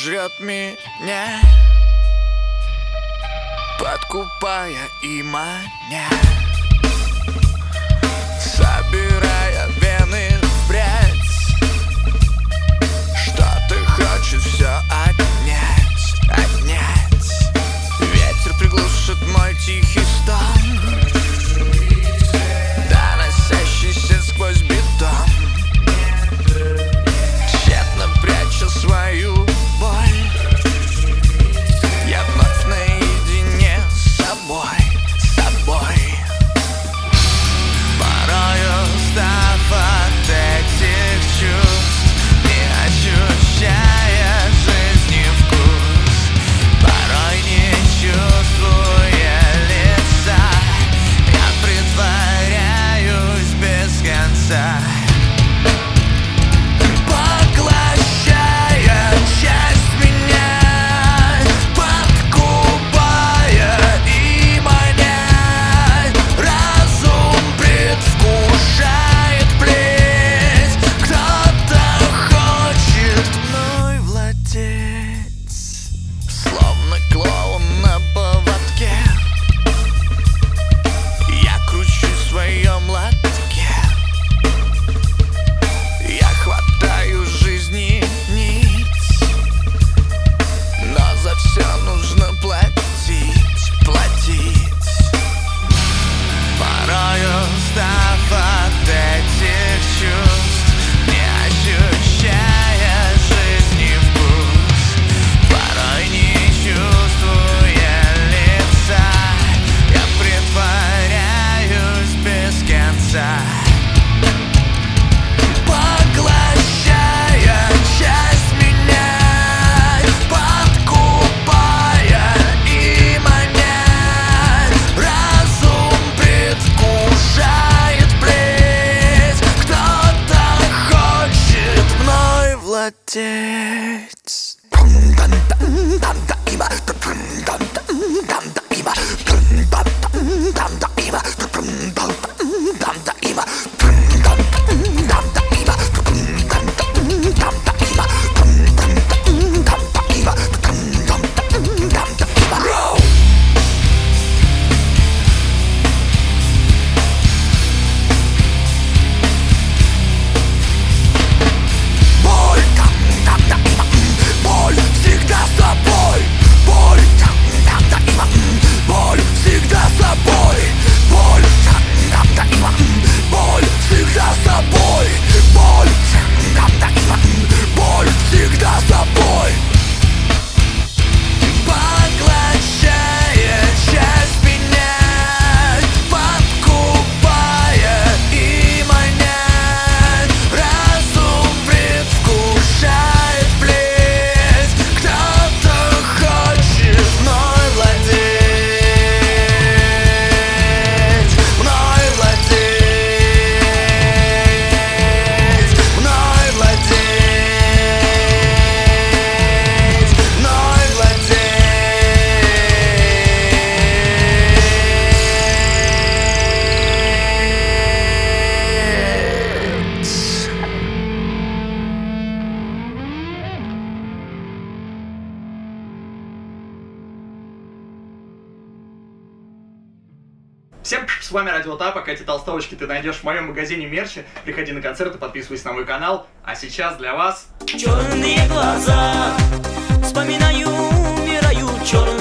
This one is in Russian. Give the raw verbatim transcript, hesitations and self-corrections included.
жрет меня, подкупая и маня, собирая вены в прядь. Что-то хочет все отнять, отнять. Ветер приглушит мой тихий стон, доносящийся сквозь бетон. Тщетно пряча свою боль, я вновь наедине с собой, с собой. Порою устав от этих чувств, не ощущая жизни вкус, порой не чувствуя лица, я притворяюсь без конца, поглощая часть меня, подкупая и маня. Разум предвкушает плеть, кто-то хочет мной владеть. Словно клоун на поводке, я кручу в своем лотке. Я хватаю жизни нить, но за все нужно платить, платить. Порою устав от этих чувств, не ощущая жизни вкус, порой не чувствуя лица, я притворяюсь без конца, поглощая часть меня, подкупая и маня. Разум предвкушает плеть, кто-то хочет мной владеть. Боль, боль всегда с собой, боль, боль всегда с собой, боль, боль всегда с собой, боль, боль всегда с собой, поглощая часть меня, подкупая и маня. Разум предвкушает плеть, кто-то хочет мной владеть, мной владеть, мной владеть, мной владеть. Всем пш, с вами Радио Тапок, эти толстовочки ты найдешь в моем магазине мерча. Приходи на концерты, подписывайся на мой канал. А сейчас для вас... Черные глаза, вспоминаю, умираю, черные